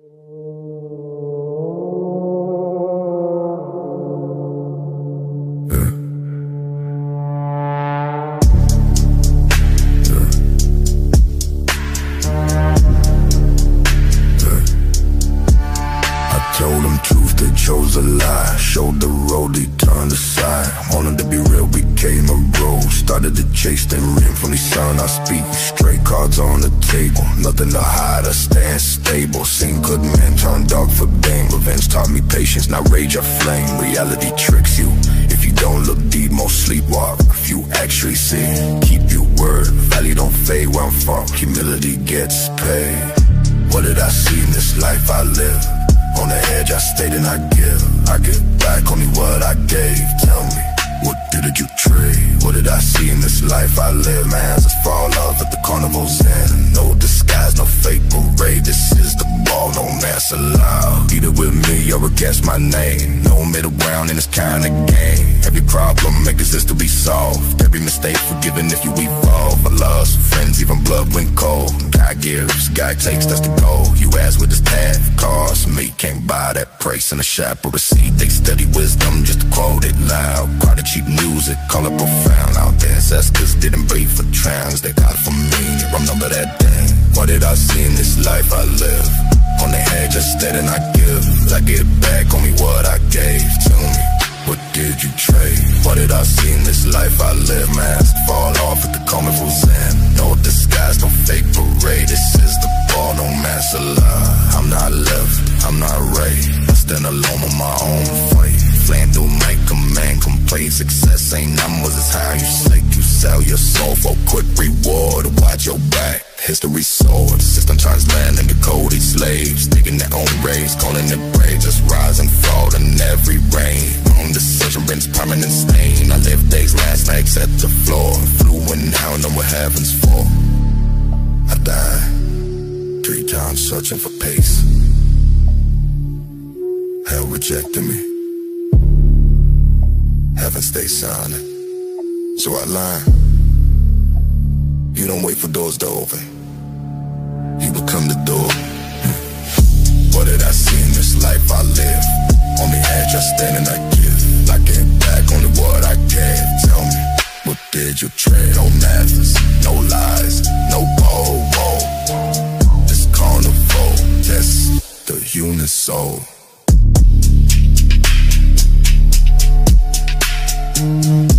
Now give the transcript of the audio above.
Told them truth, they chose a lie. Showed the road, they turned aside. Wanted to be real, became a role. Started to chase, then ran from the sun. I speak straight, cards on the table. Nothing to hide, I stand stable. Seen good men turn dark for bane. Revenge taught me patience, not rage or flame. Reality tricks you if you don't look deep. Most sleepwalk, few actually see. Keep your word, value don't fade where I'm from. Humility gets paid. What did I see in this life I live? On the edge I stayed and I give. I get back only what I gave. Tell me, what did you trade? What did I see in this life I live? My hands just fall off at the carnival's end. No disguise, no fake parade. This is the ball, no mess allowed. Either with me or against my name. No middle ground in this kind of game. Every problem exists to be solved. Every mistake forgiven if you evolve. I lost friends, even blood went cold. God gives, God takes, that's the goal. You ask what this path cost me. Can't buy that price in a shop or receipt. They study wisdom just to quote it loud. Quite a cheap music, call it profound. Our ancestors didn't breathe for trans. They got it from me, remember that day. What did I see in this life I live? On the edge I stayed and I give. I get back only what I gave. Tell me, what did you trade? What did I see in this life I live? Mask fall off at the carnival's end. No disguise, no fake parade. This is the ball, no mass allowed. I'm not left, I'm not right. I stand alone on my own fight. Flaying through night, command complete. Success ain't numbers, it's how you sleep. You sell your soul for quick reward. Watch your back, history sword. System turns land into cold, these slaves digging their own graves, calling it brave. Just rise and fall in every rain. Wrong decision brings permanent stain. I live days last nights at the floor. Flew in now, know what heaven's for. I died 3 times searching for pace. Hell rejected me. Heaven stays silent. So I learn. You don't wait for doors to open. You become the door. What did I see in this life I live? On the edge I stand and I give. I get back only what I gave. Tell me, what did you trade? No methods, no lies, no bow. This carnival, that's the human soul.